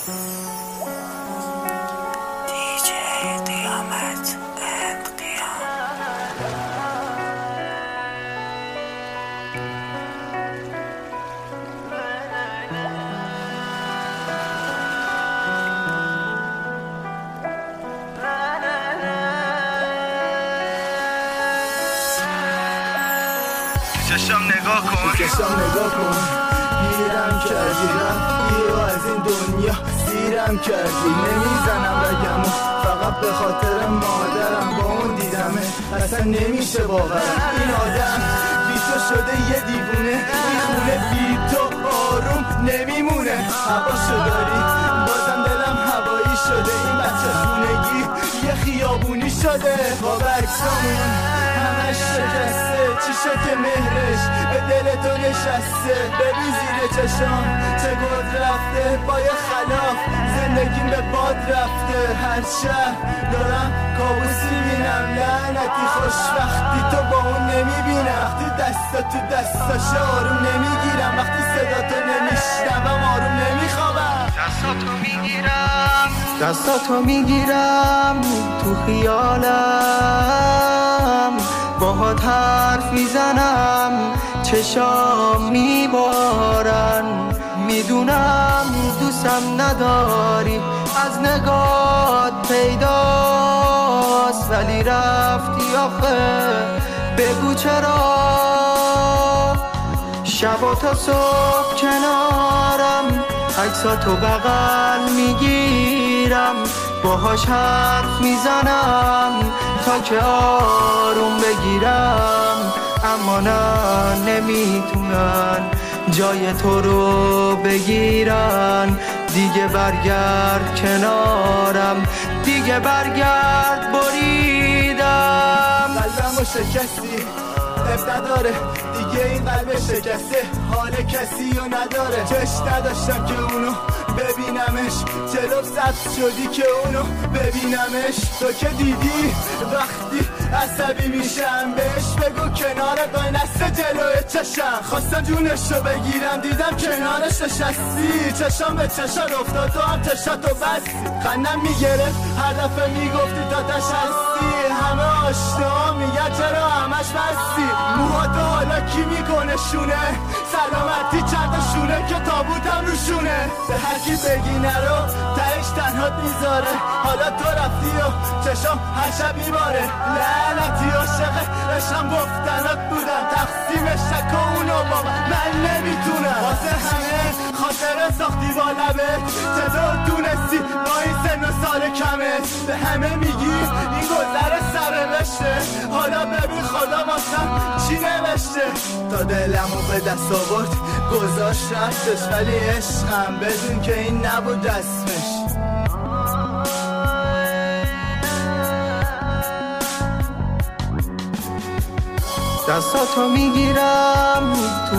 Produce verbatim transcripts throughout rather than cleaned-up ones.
چشم نگاه کن چشم نگاه کن گیرم کردی رفتی و از این دنیا سیرم کردی نمیزنم رگمو فقط به خاطر مادرم با اون دیدمه اصلا نمیشه باورم این آدم بی تو شده یه دیوونه میخونه بی تو آروم نمیمونه هواشو داری بازم دلم هوایی شده این بچه خونگی یه خیابونی شده با برکسامون همش شکسته چی شد که مهرش به دل تو نشسته ببین زیر چشام چه گرد رفته با یه خلاف زندگیم به باد رفته هر شهر دارم کابوسی بینم لعنتی خوشبختی تو با اون نمیبینم وقتی دستا تو دستاش آروم نمیگیرم وقتی صدا تو نمیشنوم آروم نمیخوابم دستاتو میگیرم دستاتو میگیرم تو خیالم باهات حرف میزنم چشام میبارن میدونم دوستم نداری از نگات پیداست ولی رفتی آخه بگو چرا شب تا صبح کنارم عکساتو بغل میگیرم باهاش حرف میزنم تا که آروم بگیرم اما نه نمیتونن جای تو رو بگیرن دیگه برگرد کنارم دیگه برگرد بریدم قلبمو شکستی اب نداره دیگه این قلب شکسته حال کسی رو نداره چشم نداشتم که اونو ببینمش جلو سبز شدی که اونو ببینمش تو که دیدی وقتی عصبی میشم بهش بگو کنارت وای نسته جلوی چشم خواستم جونشو بگیرم دیدم کنارش نشستی چشم به چشم افتاد تو هم چشاتو بستی خندم میگرفت هر دفعه میگفتی داداش هستی همه آشنا میگن چرا همش بستی موهاتو حالا کی میکنه شونه سلامتی چند تا شونه که تابوتم روشونه به هر کی بگی نرو تهش تنهات میذاره حالا تو رفتی و چشم هر شب میباره لعنتی عاشق عشقم گفتنات بودم تقسیم شک و اونو با من نمیتونم واسه همه خاطره ساختی با لبه چطور تونستی با این سن و سال کمه به همه میگی این گذره سر بشته حالا ببین خدا واسم چی نوشته تا دلمو به دست آورد گذاشت رفتش ولی عشقم بدون که این نبود اسمش دستاتو میگیرم تو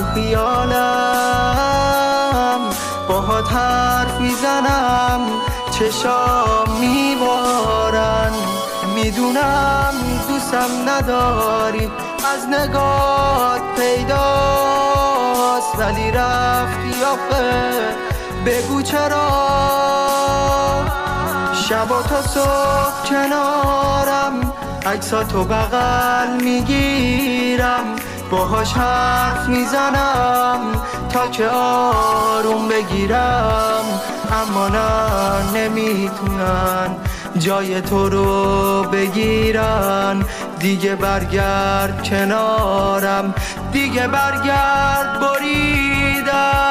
خیالم باهات حرف میزنم چشام میبارن میدونم دوستم نداری از نگات پیداست ولی رفتی آخه بگو چرا شب تا صبح کنارم عکساتو بغل میگیرم باهاش حرف میزنم تا که آروم بگیرم اما نه نمیتونن جای تو رو بگیرن دیگه برگرد کنارم دیگه برگرد بریدم